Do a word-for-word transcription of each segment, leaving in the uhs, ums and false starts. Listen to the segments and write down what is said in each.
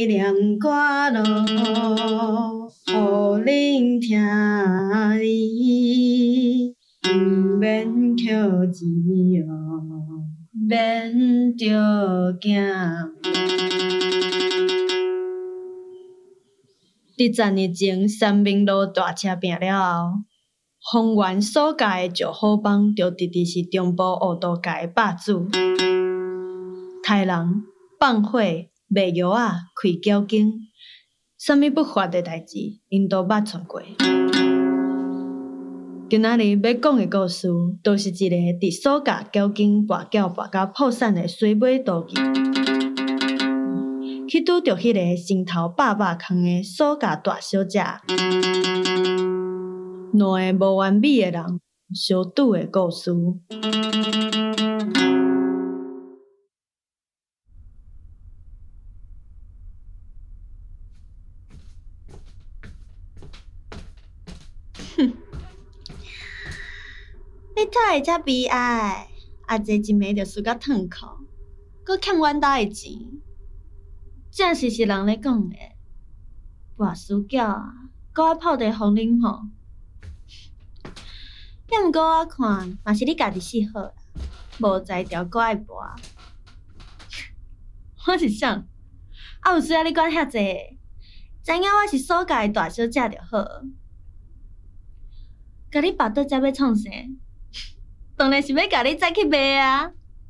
凄凉歌咯，互恁听哩，毋免捡钱哦，免着惊。伫十年前，三明路大车拼了后，丰原所教的石虎帮就直直是中部乌都界的霸主。杀人、放火、卖药仔、开交警，啥物不法的代志，因都捌做过。今仔日要讲的故事，就是一个伫所教交警跋筊跋甲破产的水尾道具。去拄着迄个心头百百空的所教大小姐，两个无完美的人相拄的故事。哼，你怎会遮悲哀？阿姐一暝就输甲脱裤，搁欠阮兜的钱。正是是人咧讲的，跋输囝啊，搁爱泡茶互啉吼。抑毋过我看嘛是你家己死好啦，无才调搁爱跋。我是想，啊有需要你管遐济？知影我是所教的大小姐就好。甲你跋倒遮要创啥？当然是要甲你载去卖啊！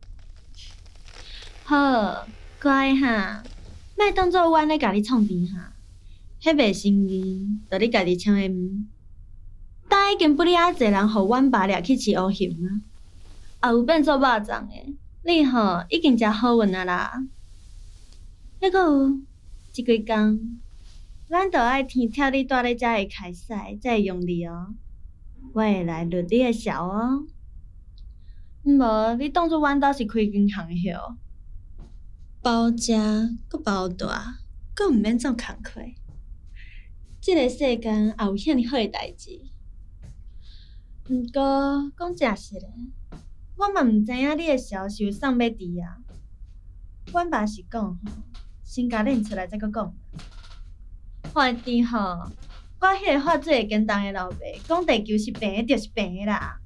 好，乖哈。莫当作阮咧甲你创边哈，迄袂成意，就你家己签的名。但已经不哩啊侪人互阮爸掠去饲乌熊啊，也有变做肉粽的，你吼已经真好运啊啦。还阁有即几工，咱着爱天跳你住咧遮会开使，才会用你哦。我会来律你的小哦。无你当作阮兜是开银行的。包食，阁包住，阁毋免做工课。即个世间也有遐尼好诶代志。毋过讲正实诶，我嘛毋知影你诶小是有送要伫啊。阮爸是讲吼，先甲恁出来再阁讲。反正吼，我迄个喝水会简单诶老爸，讲地球是平诶，就是平诶啦。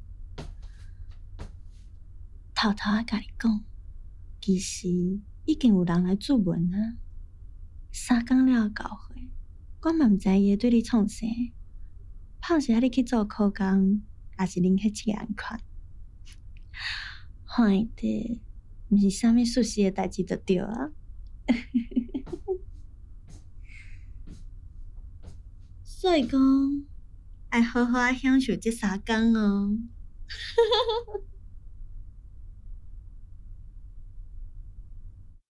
偷偷仔甲你讲。其实已经有人来注文啊，三工了交回，我嘛毋知伊会对你创啥。胖是啊，你去做苦工，也是恁迄七安款，反正毋是啥物熟悉的代志就对啊。所以讲，爱好好啊享受这三工哦。